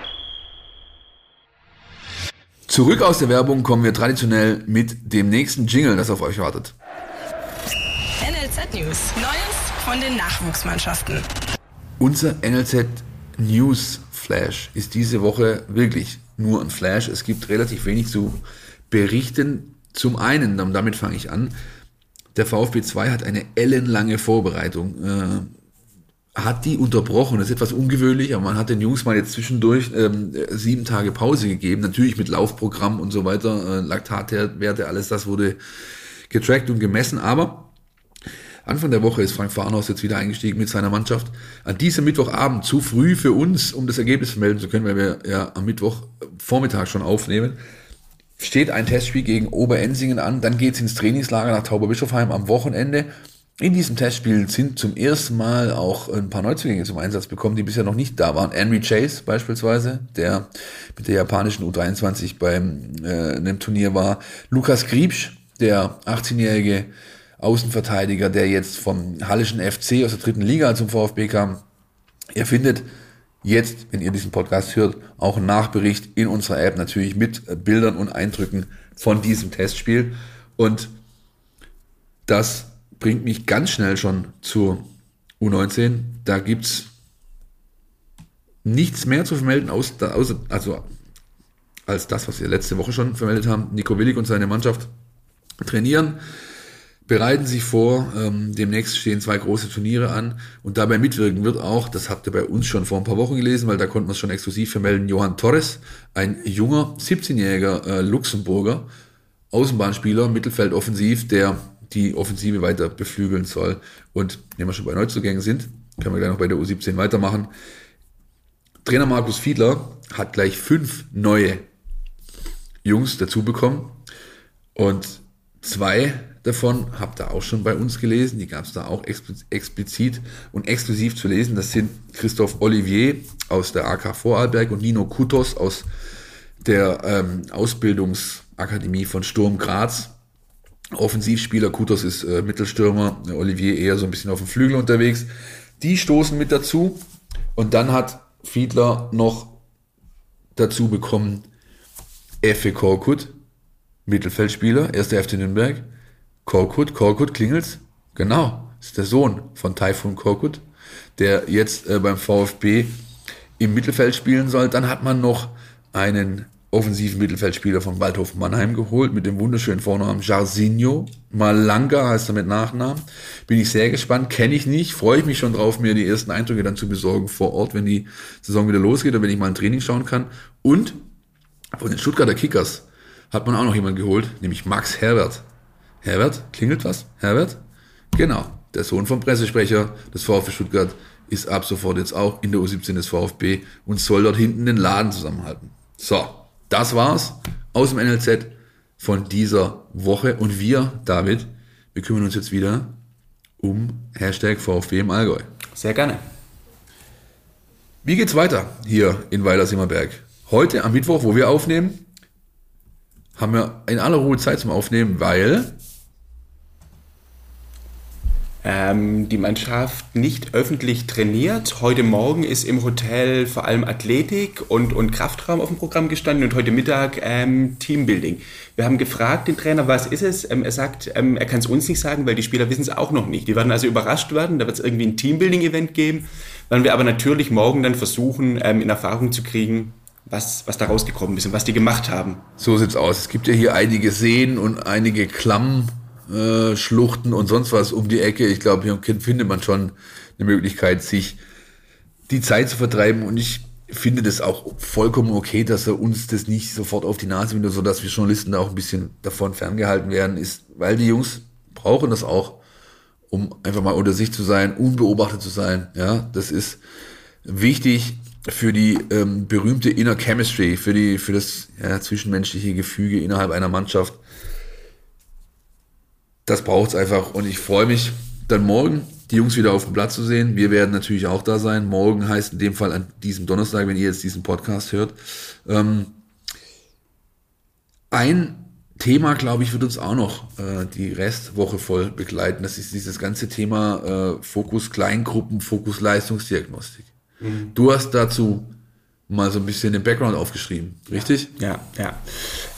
S2: Zurück aus der Werbung kommen wir traditionell mit dem nächsten Jingle, das auf euch wartet.
S1: NLZ News. Neues von den Nachwuchsmannschaften.
S2: Unser NLZ News Flash ist diese Woche wirklich nur ein Flash. Es gibt relativ wenig zu berichten. Zum einen, damit fange ich an, der VfB 2 hat eine ellenlange Vorbereitung, hat die unterbrochen. Das ist etwas ungewöhnlich, aber man hat den Jungs mal jetzt zwischendurch 7 Tage Pause gegeben, natürlich mit Laufprogramm und so weiter, Laktatwerte, alles das wurde getrackt und gemessen, aber Anfang der Woche ist Frank Farnhaus jetzt wieder eingestiegen mit seiner Mannschaft. An diesem Mittwochabend, zu früh für uns, um das Ergebnis vermelden zu können, weil wir ja am Mittwochvormittag schon aufnehmen, steht ein Testspiel gegen Oberensingen an. Dann geht's ins Trainingslager nach Tauberbischofheim am Wochenende. In diesem Testspiel sind zum ersten Mal auch ein paar Neuzugänge zum Einsatz bekommen, die bisher noch nicht da waren. Henry Chase beispielsweise, der mit der japanischen U23 beim einem Turnier war. Lukas Griebsch, der 18-jährige Außenverteidiger, der jetzt vom Hallischen FC aus der 3. Liga zum VfB kam. Ihr findet jetzt, wenn ihr diesen Podcast hört, auch einen Nachbericht in unserer App, natürlich mit Bildern und Eindrücken von diesem Testspiel. Und das bringt mich ganz schnell schon zur U19. Da gibt's nichts mehr zu vermelden, als das, was wir letzte Woche schon vermeldet haben. Nico Willig und seine Mannschaft trainieren, bereiten sich vor, demnächst stehen 2 große Turniere an und dabei mitwirken wird auch, das habt ihr bei uns schon vor ein paar Wochen gelesen, weil da konnten wir es schon exklusiv vermelden, Johan Torres, ein junger, 17-jähriger Luxemburger Außenbahnspieler, Mittelfeldoffensiv, der die Offensive weiter beflügeln soll. Und wenn wir schon bei Neuzugängen sind, können wir gleich noch bei der U17 weitermachen. Trainer Markus Fiedler hat gleich 5 neue Jungs dazu bekommen und 2 davon habt ihr auch schon bei uns gelesen, die gab es da auch explizit und exklusiv zu lesen. Das sind Christoph Olivier aus der AK Vorarlberg und Nino Kutos aus der Ausbildungsakademie von Sturm Graz. Offensivspieler, Kutos ist Mittelstürmer, Olivier eher so ein bisschen auf dem Flügel unterwegs. Die stoßen mit dazu und dann hat Fiedler noch dazu bekommen Effe Korkut, Mittelfeldspieler, 1. FC Nürnberg. Korkut klingelt's? Genau, ist der Sohn von Taifun Korkut, der jetzt beim VfB im Mittelfeld spielen soll. Dann hat man noch einen offensiven Mittelfeldspieler von Waldhof Mannheim geholt, mit dem wunderschönen Vornamen Jairzinho Malanga, heißt er mit Nachnamen. Bin ich sehr gespannt, kenne ich nicht, freue ich mich schon drauf, mir die ersten Eindrücke dann zu besorgen vor Ort, wenn die Saison wieder losgeht oder wenn ich mal ein Training schauen kann. Und von den Stuttgarter Kickers hat man auch noch jemanden geholt, nämlich Max Herbert. Herbert, klingelt was? Herbert? Genau, der Sohn vom Pressesprecher des VfB Stuttgart ist ab sofort jetzt auch in der U17 des VfB und soll dort hinten den Laden zusammenhalten. So, das war's aus dem NLZ von dieser Woche und wir, David, wir kümmern uns jetzt wieder um #VfB im Allgäu.
S3: Sehr gerne.
S2: Wie geht's weiter hier in Weiler-Simmerberg? Heute am Mittwoch, wo wir aufnehmen, haben wir in aller Ruhe Zeit zum Aufnehmen, weil
S3: die Mannschaft nicht öffentlich trainiert. Heute Morgen ist im Hotel vor allem Athletik und Kraftraum auf dem Programm gestanden und heute Mittag Teambuilding. Wir haben gefragt den Trainer, was ist es? Er sagt, er kann es uns nicht sagen, weil die Spieler wissen es auch noch nicht. Die werden also überrascht werden, da wird es irgendwie ein Teambuilding-Event geben, werden wir aber natürlich morgen dann versuchen, in Erfahrung zu kriegen, was da rausgekommen ist und was die gemacht haben.
S2: So sieht's aus. Es gibt ja hier einige Seen und einige Schluchten und sonst was um die Ecke. Ich glaube, hier findet man schon eine Möglichkeit, sich die Zeit zu vertreiben. Und ich finde das auch vollkommen okay, dass er uns das nicht sofort auf die Nase windet, sodass wir Journalisten da auch ein bisschen davon ferngehalten werden, ist, weil die Jungs brauchen das auch, um einfach mal unter sich zu sein, unbeobachtet zu sein. Ja, das ist wichtig für die berühmte Inner Chemistry, für das zwischenmenschliche Gefüge innerhalb einer Mannschaft. Das braucht's einfach und ich freue mich, dann morgen die Jungs wieder auf dem Platz zu sehen. Wir werden natürlich auch da sein. Morgen heißt in dem Fall an diesem Donnerstag, wenn ihr jetzt diesen Podcast hört. Ein Thema, glaube ich, wird uns auch noch die Restwoche voll begleiten. Das ist dieses ganze Thema Fokus Kleingruppen, Fokus Leistungsdiagnostik. Du hast dazu mal so ein bisschen den Background aufgeschrieben, richtig?
S3: Ja.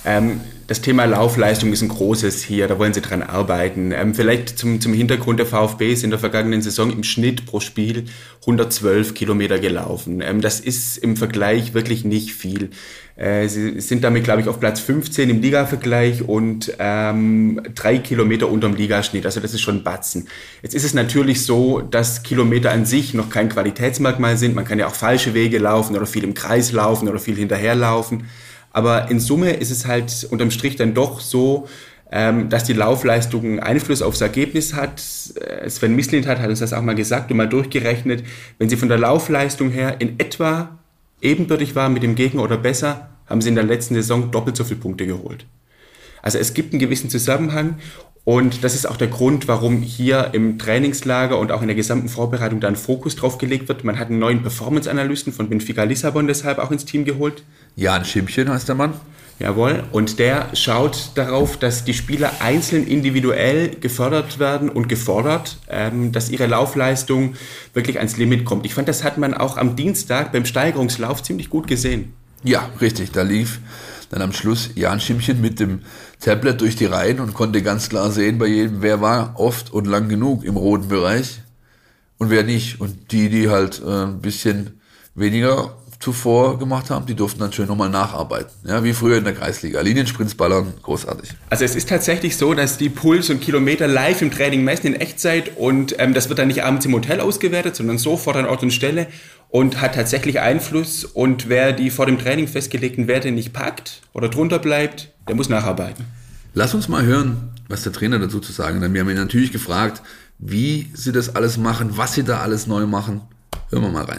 S3: Das Thema Laufleistung ist ein großes hier, da wollen sie dran arbeiten. Vielleicht zum Hintergrund, der VfB ist in der vergangenen Saison im Schnitt pro Spiel 112 Kilometer gelaufen. Das ist im Vergleich wirklich nicht viel. Sie sind damit, glaube ich, auf Platz 15 im Liga-Vergleich und 3 Kilometer unterm Ligaschnitt. Also das ist schon ein Batzen. Jetzt ist es natürlich so, dass Kilometer an sich noch kein Qualitätsmerkmal sind. Man kann ja auch falsche Wege laufen oder viel im Kreis laufen oder viel hinterherlaufen. Aber in Summe ist es halt unterm Strich dann doch so, dass die Laufleistung einen Einfluss aufs Ergebnis hat. Sven Mislint hat uns das auch mal gesagt und mal durchgerechnet. Wenn sie von der Laufleistung her in etwa ebenbürtig war mit dem Gegner oder besser, haben sie in der letzten Saison doppelt so viele Punkte geholt. Also es gibt einen gewissen Zusammenhang und das ist auch der Grund, warum hier im Trainingslager und auch in der gesamten Vorbereitung da ein Fokus drauf gelegt wird. Man hat einen neuen Performance-Analysten von Benfica Lissabon deshalb auch ins Team geholt.
S2: Jan Schimpchen heißt der Mann.
S3: Jawohl, und der schaut darauf, dass die Spieler einzeln individuell gefördert werden und gefordert, dass ihre Laufleistung wirklich ans Limit kommt. Ich fand, das hat man auch am Dienstag beim Steigerungslauf ziemlich gut gesehen.
S2: Ja, richtig, da lief dann am Schluss Jan Schimpchen mit dem Tablet durch die Reihen und konnte ganz klar sehen bei jedem, wer war oft und lang genug im roten Bereich und wer nicht. Und die halt ein bisschen weniger zuvor gemacht haben, die durften dann schön nochmal nacharbeiten. Ja, wie früher in der Kreisliga. Liniensprints ballern, großartig.
S3: Also es ist tatsächlich so, dass die Puls und Kilometer live im Training messen in Echtzeit und das wird dann nicht abends im Hotel ausgewertet, sondern sofort an Ort und Stelle und hat tatsächlich Einfluss. Und wer die vor dem Training festgelegten Werte nicht packt oder drunter bleibt, der muss nacharbeiten.
S2: Lass uns mal hören, was der Trainer dazu zu sagen hat. Wir haben ihn natürlich gefragt, wie sie das alles machen, was sie da alles neu machen. Hören wir mal rein.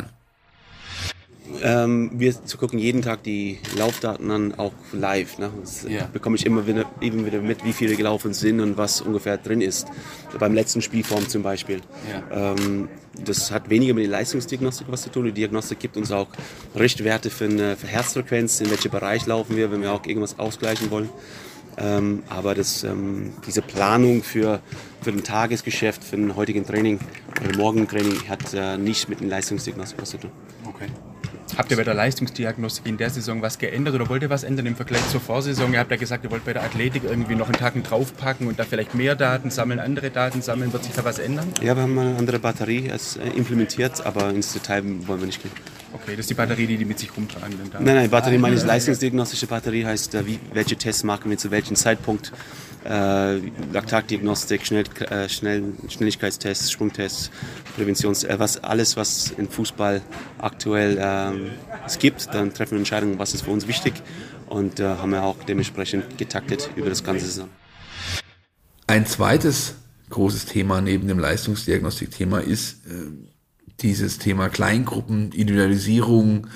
S6: Wir gucken jeden Tag die Laufdaten an, auch live. Ne? Das bekomme ich immer wieder mit, wie viele gelaufen sind und was ungefähr drin ist. Beim letzten Spielform zum Beispiel. Ja. Das hat weniger mit der Leistungsdiagnostik was zu tun. Die Diagnostik gibt uns auch Richtwerte für Herzfrequenz, in welchem Bereich laufen wir, wenn wir auch irgendwas ausgleichen wollen. Aber diese Planung für ein Tagesgeschäft, für ein heutigen Training oder morgen Training hat nicht mit der Leistungsdiagnostik was zu tun.
S3: Okay. Habt ihr bei der Leistungsdiagnostik in der Saison was geändert oder wollt ihr was ändern im Vergleich zur Vorsaison? Ihr habt ja gesagt, ihr wollt bei der Athletik irgendwie noch einen Tacken draufpacken und da vielleicht mehr Daten sammeln, andere Daten sammeln. Wird sich da was ändern?
S6: Ja, wir haben eine andere Batterie implementiert, aber ins Detail wollen wir nicht gehen.
S3: Okay, das ist die Batterie, die mit sich rumtragen.
S6: Nein, Batterie meine ich leistungsdiagnostische Batterie, heißt, welche Tests machen wir zu welchem Zeitpunkt. Laktatdiagnostik, Schnelligkeitstests, Sprungtests, alles, was im Fußball aktuell es gibt, dann treffen wir Entscheidungen, was ist für uns wichtig und haben wir auch dementsprechend getaktet über das ganze Saison.
S2: Ein zweites großes Thema neben dem Leistungsdiagnostik-Thema ist dieses Thema Kleingruppen, Individualisierung.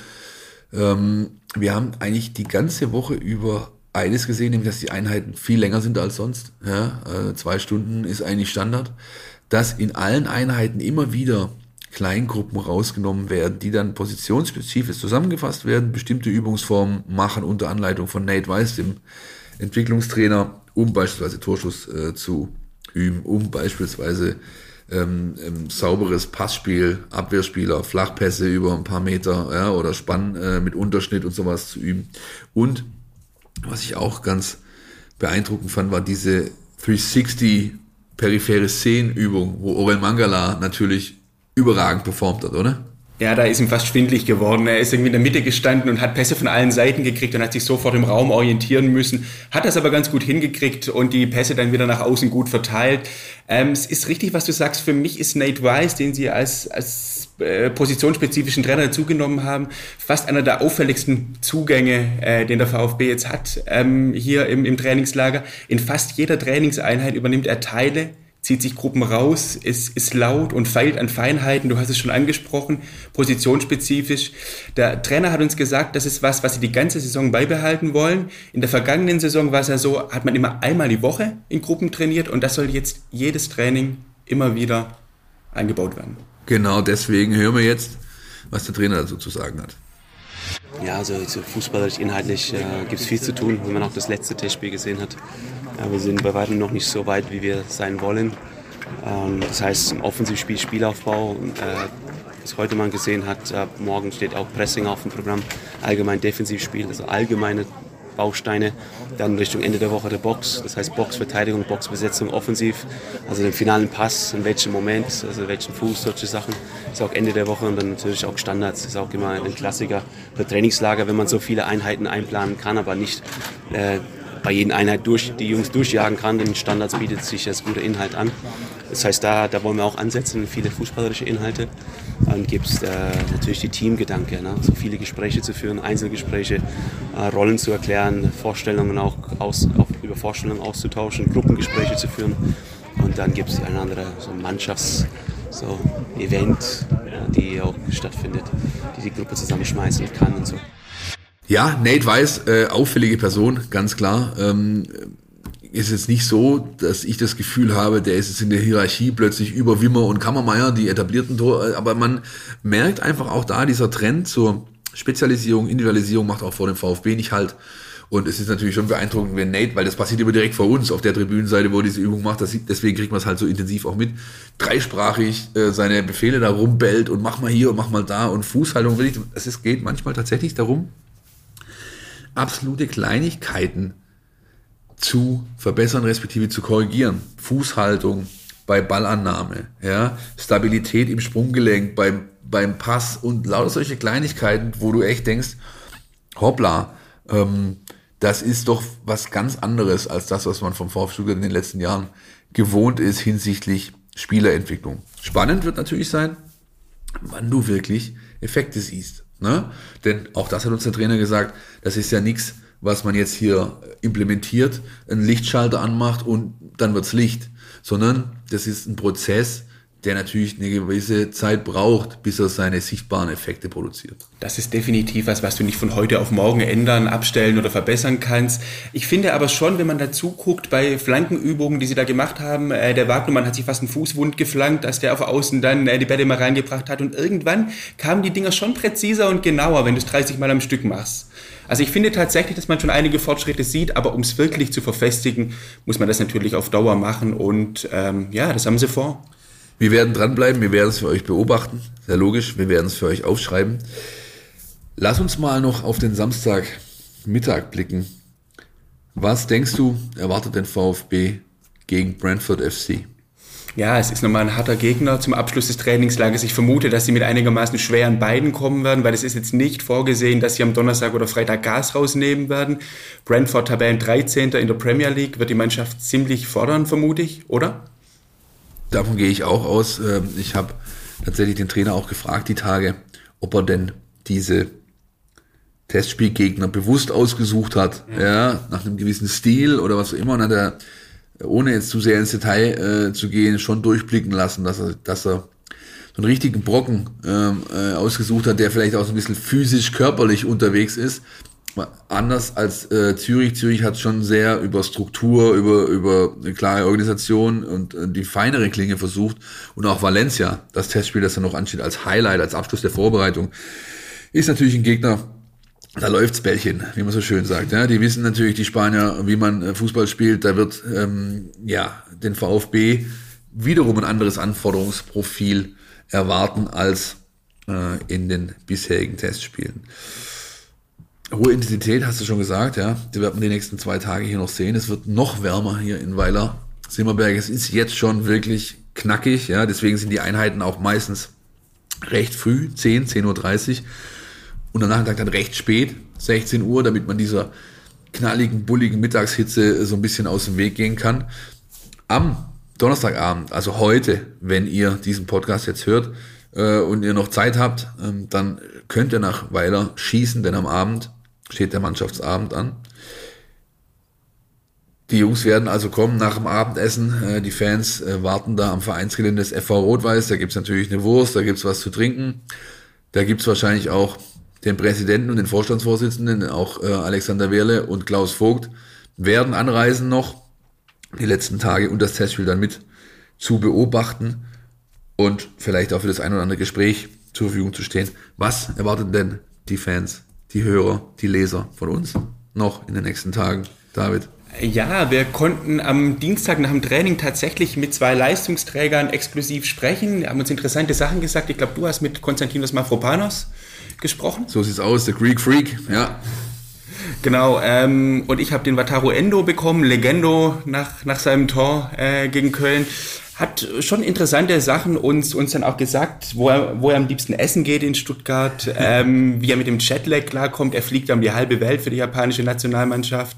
S2: Wir haben eigentlich die ganze Woche über eines gesehen, nämlich dass die Einheiten viel länger sind als sonst. Ja, 2 Stunden ist eigentlich Standard. Dass in allen Einheiten immer wieder Kleingruppen rausgenommen werden, die dann positionsspezifisch zusammengefasst werden, bestimmte Übungsformen machen unter Anleitung von Nate Weiss, dem Entwicklungstrainer, um beispielsweise Torschuss zu üben, um beispielsweise sauberes Passspiel, Abwehrspieler, Flachpässe über ein paar Meter, ja, oder Spann mit Unterschnitt und sowas zu üben. Und was ich auch ganz beeindruckend fand, war diese 360 periphere Szenenübung, wo Orel Mangala natürlich überragend performt hat, oder?
S3: Ja, da ist ihm fast schwindelig geworden. Er ist irgendwie in der Mitte gestanden und hat Pässe von allen Seiten gekriegt und hat sich sofort im Raum orientieren müssen. Hat das aber ganz gut hingekriegt und die Pässe dann wieder nach außen gut verteilt. Es ist richtig, was du sagst. Für mich ist Nate Weiss, den sie als positionsspezifischen Trainer dazugenommen haben, fast einer der auffälligsten Zugänge, den der VfB jetzt hat, hier im Trainingslager. In fast jeder Trainingseinheit übernimmt er Teile, zieht sich Gruppen raus, ist laut und feilt an Feinheiten, du hast es schon angesprochen, positionsspezifisch. Der Trainer hat uns gesagt, das ist was sie die ganze Saison beibehalten wollen. In der vergangenen Saison war es ja so, hat man immer einmal die Woche in Gruppen trainiert und das soll jetzt jedes Training immer wieder eingebaut werden.
S2: Genau, deswegen hören wir jetzt, was der Trainer dazu zu sagen hat.
S6: Ja, also fußballerisch, inhaltlich gibt es viel zu tun, wenn man auch das letzte Testspiel gesehen hat. Ja, wir sind bei weitem noch nicht so weit, wie wir sein wollen. Das heißt, im Offensivspiel, Spielaufbau, was heute man gesehen hat, morgen steht auch Pressing auf dem Programm, allgemein Defensivspiel, also allgemeine Bausteine. Dann Richtung Ende der Woche der Box, das heißt Boxverteidigung, Boxbesetzung offensiv, also den finalen Pass, in welchem Moment, also in welchen Fuß, solche Sachen. Ist auch Ende der Woche und dann natürlich auch Standards, ist auch immer ein Klassiker für Trainingslager, wenn man so viele Einheiten einplanen kann, aber nicht bei jeder Einheit die Jungs durchjagen kann, denn Standards bietet sich als guter Inhalt an. Das heißt, da wollen wir auch ansetzen, viele fußballerische Inhalte. Dann gibt es natürlich die Teamgedanke, ne? So viele Gespräche zu führen, Einzelgespräche, Rollen zu erklären, Vorstellungen auch über Vorstellungen auszutauschen, Gruppengespräche zu führen. Und dann gibt es die eine oder andere so Event, die auch stattfindet, die Gruppe zusammenschmeißen kann und so.
S2: Ja, Nate Weiss, auffällige Person, ganz klar. Ist jetzt nicht so, dass ich das Gefühl habe, der ist jetzt in der Hierarchie plötzlich über Wimmer und Kammermeier, die etablierten Tore, aber man merkt einfach auch da, dieser Trend zur Spezialisierung, Individualisierung macht auch vor dem VfB nicht halt. Und es ist natürlich schon beeindruckend, wenn Nate, weil das passiert immer direkt vor uns auf der Tribünenseite, wo er diese Übung macht, deswegen kriegt man es halt so intensiv auch mit, dreisprachig seine Befehle da rumbellt und mach mal hier und mach mal da und Fußhaltung, es geht manchmal tatsächlich darum, absolute Kleinigkeiten zu verbessern, respektive zu korrigieren. Fußhaltung bei Ballannahme, ja, Stabilität im Sprunggelenk, beim Pass und lauter solche Kleinigkeiten, wo du echt denkst, hoppla, das ist doch was ganz anderes als das, was man vom VfB Stuttgart in den letzten Jahren gewohnt ist hinsichtlich Spielerentwicklung. Spannend wird natürlich sein, wann du wirklich Effekte siehst. Ne? Denn auch das hat uns der Trainer gesagt, das ist ja nichts, was man jetzt hier implementiert, einen Lichtschalter anmacht und dann wird's Licht, sondern das ist ein Prozess, der natürlich eine gewisse Zeit braucht, bis er seine sichtbaren Effekte produziert.
S3: Das ist definitiv was du nicht von heute auf morgen ändern, abstellen oder verbessern kannst. Ich finde aber schon, wenn man dazu guckt, bei Flankenübungen, die sie da gemacht haben, der Wagnermann hat sich fast einen Fußwund geflankt, als der auf Außen dann die Bälle mal reingebracht hat und irgendwann kamen die Dinger schon präziser und genauer, wenn du es 30 Mal am Stück machst. Also ich finde tatsächlich, dass man schon einige Fortschritte sieht, aber um es wirklich zu verfestigen, muss man das natürlich auf Dauer machen und das haben sie vor.
S2: Wir werden dranbleiben, wir werden es für euch beobachten, sehr logisch, wir werden es für euch aufschreiben. Lass uns mal noch auf den Samstagmittag blicken. Was denkst du, erwartet den VfB gegen Brentford FC?
S3: Ja, es ist nochmal ein harter Gegner zum Abschluss des Trainingslagers. Ich vermute, dass sie mit einigermaßen schweren Beinen kommen werden, weil es ist jetzt nicht vorgesehen, dass sie am Donnerstag oder Freitag Gas rausnehmen werden. Brentford Tabellen 13. in der Premier League, wird die Mannschaft ziemlich fordern, vermute ich, oder?
S2: Davon gehe ich auch aus. Ich habe tatsächlich den Trainer auch gefragt die Tage, ob er denn diese Testspielgegner bewusst ausgesucht hat, ja, nach einem gewissen Stil oder was auch immer. Und hat er, ohne jetzt zu sehr ins Detail zu gehen, schon durchblicken lassen, dass er so einen richtigen Brocken ausgesucht hat, der vielleicht auch so ein bisschen physisch, körperlich unterwegs ist. Anders als Zürich. Zürich hat schon sehr über Struktur, über eine klare Organisation und die feinere Klinge versucht. Und auch Valencia, das Testspiel, das dann noch ansteht, als Highlight, als Abschluss der Vorbereitung, ist natürlich ein Gegner, da läuft's Bällchen, wie man so schön sagt. Ja, die wissen natürlich, die Spanier, wie man Fußball spielt. Da wird den VfB wiederum ein anderes Anforderungsprofil erwarten als in den bisherigen Testspielen. Hohe Intensität, hast du schon gesagt, ja. Die wird man die nächsten 2 Tage hier noch sehen. Es wird noch wärmer hier in Weiler Simmerberg. Es ist jetzt schon wirklich knackig, ja. Deswegen sind die Einheiten auch meistens recht früh, 10:30 Uhr. Und am Nachmittag dann recht spät, 16 Uhr, damit man dieser knalligen, bulligen Mittagshitze so ein bisschen aus dem Weg gehen kann. Am Donnerstagabend, also heute, wenn ihr diesen Podcast jetzt hört und ihr noch Zeit habt, dann könnt ihr nach Weiler schießen, denn am Abend steht der Mannschaftsabend an. Die Jungs werden also kommen nach dem Abendessen. Die Fans warten da am Vereinsgelände des FV Rot-Weiß. Da gibt's natürlich eine Wurst, da gibt's was zu trinken. Da gibt's wahrscheinlich auch den Präsidenten und den Vorstandsvorsitzenden, auch Alexander Wehrle und Klaus Vogt, werden anreisen noch, die letzten Tage und das Testspiel dann mit zu beobachten und vielleicht auch für das ein oder andere Gespräch zur Verfügung zu stehen. Was erwarten denn die Fans, die Hörer, die Leser von uns noch in den nächsten Tagen? David?
S3: Ja, wir konnten am Dienstag nach dem Training tatsächlich mit 2 Leistungsträgern exklusiv sprechen. Wir haben uns interessante Sachen gesagt. Ich glaube, du hast mit Konstantinos Mavropanos gesprochen.
S2: So sieht's aus, der Greek Freak, ja.
S3: Genau, und ich habe den Wataru Endo bekommen, Legendo nach seinem Tor gegen Köln. Hat schon interessante Sachen uns dann auch gesagt, wo er am liebsten essen geht in Stuttgart, wie er mit dem Jetlag klarkommt. Er fliegt um die halbe Welt für die japanische Nationalmannschaft,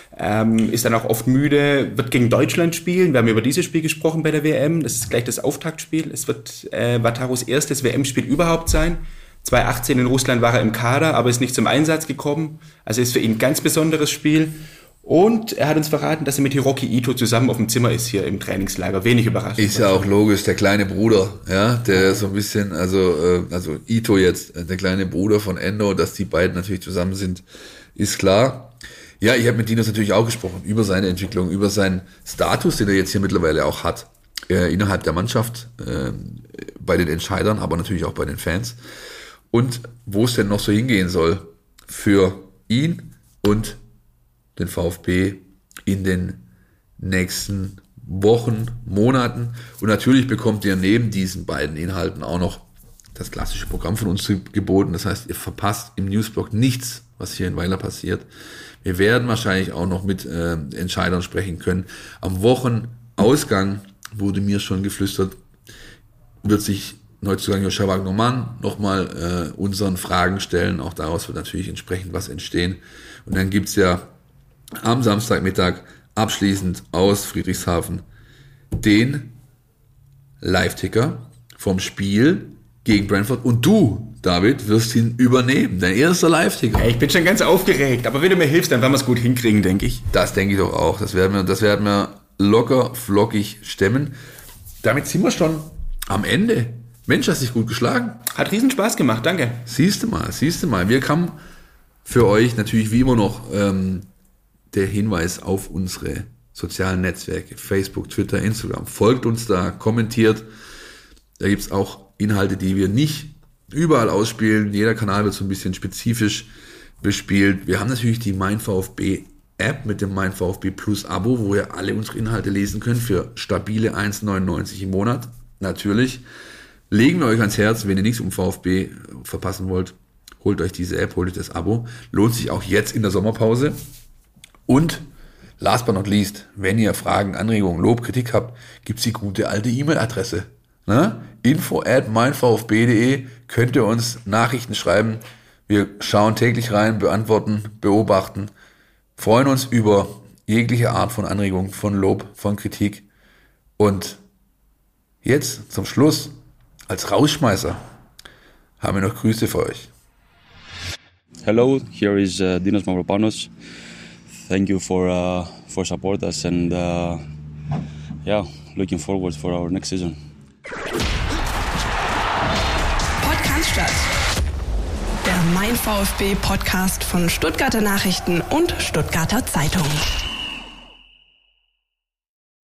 S3: ist dann auch oft müde, wird gegen Deutschland spielen. Wir haben über dieses Spiel gesprochen bei der WM. Das ist gleich das Auftaktspiel. Es wird Watarus erstes WM-Spiel überhaupt sein. 2018 in Russland war er im Kader, aber ist nicht zum Einsatz gekommen. Also ist für ihn ein ganz besonderes Spiel. Und er hat uns verraten, dass er mit Hiroki Ito zusammen auf dem Zimmer ist hier im Trainingslager. Wenig überraschend.
S2: Ist ja auch logisch, der kleine Bruder, ja, der so ein bisschen, also Ito jetzt, der kleine Bruder von Endo, dass die beiden natürlich zusammen sind, ist klar. Ja, ich habe mit Dinos natürlich auch gesprochen über seine Entwicklung, über seinen Status, den er jetzt hier mittlerweile auch hat, innerhalb der Mannschaft, bei den Entscheidern, aber natürlich auch bei den Fans. Und wo es denn noch so hingehen soll für ihn und den VfB in den nächsten Wochen, Monaten. Und natürlich bekommt ihr neben diesen beiden Inhalten auch noch das klassische Programm von uns geboten. Das heißt, ihr verpasst im Newsblog nichts, was hier in Weiler passiert. Wir werden wahrscheinlich auch noch mit Entscheidern sprechen können. Am Wochenausgang wurde mir schon geflüstert, wird sich Neuzugang Joscha Wagnermann nochmal unseren Fragen stellen. Auch daraus wird natürlich entsprechend was entstehen. Und dann gibt's ja am Samstagmittag abschließend aus Friedrichshafen den Live-Ticker vom Spiel gegen Brentford. Und du, David, wirst ihn übernehmen. Dein erster Live-Ticker.
S3: Ich bin schon ganz aufgeregt, aber wenn du mir hilfst, dann werden wir es gut hinkriegen, denke ich.
S2: Das denke ich doch auch. Das werden wir locker, flockig stemmen. Damit sind wir schon am Ende. Mensch, hast dich gut geschlagen.
S3: Hat riesen Spaß gemacht, danke.
S2: Siehst du mal. Wir haben für euch natürlich wie immer noch der Hinweis auf unsere sozialen Netzwerke, Facebook, Twitter, Instagram. Folgt uns da, kommentiert. Da gibt's auch Inhalte, die wir nicht überall ausspielen. Jeder Kanal wird so ein bisschen spezifisch bespielt. Wir haben natürlich die MeinVfB App mit dem MeinVfB Plus Abo, wo ihr alle unsere Inhalte lesen könnt für stabile 1,99 im Monat. Natürlich legen wir euch ans Herz, wenn ihr nichts um VfB verpassen wollt, holt euch diese App, holt euch das Abo. Lohnt sich auch jetzt in der Sommerpause. Und last but not least, wenn ihr Fragen, Anregungen, Lob, Kritik habt, gibt's die gute alte E-Mail-Adresse. info@meinvfb.de könnt ihr uns Nachrichten schreiben. Wir schauen täglich rein, beantworten, beobachten, freuen uns über jegliche Art von Anregung, von Lob, von Kritik. Und jetzt zum Schluss, als Rausschmeißer, haben wir noch Grüße für euch.
S7: Hello, here is Dinos Mavropanos. Thank you for support us and looking forward for our next season.
S1: Podcast, der Mein VfB Podcast von Stuttgarter Nachrichten und Stuttgarter Zeitung.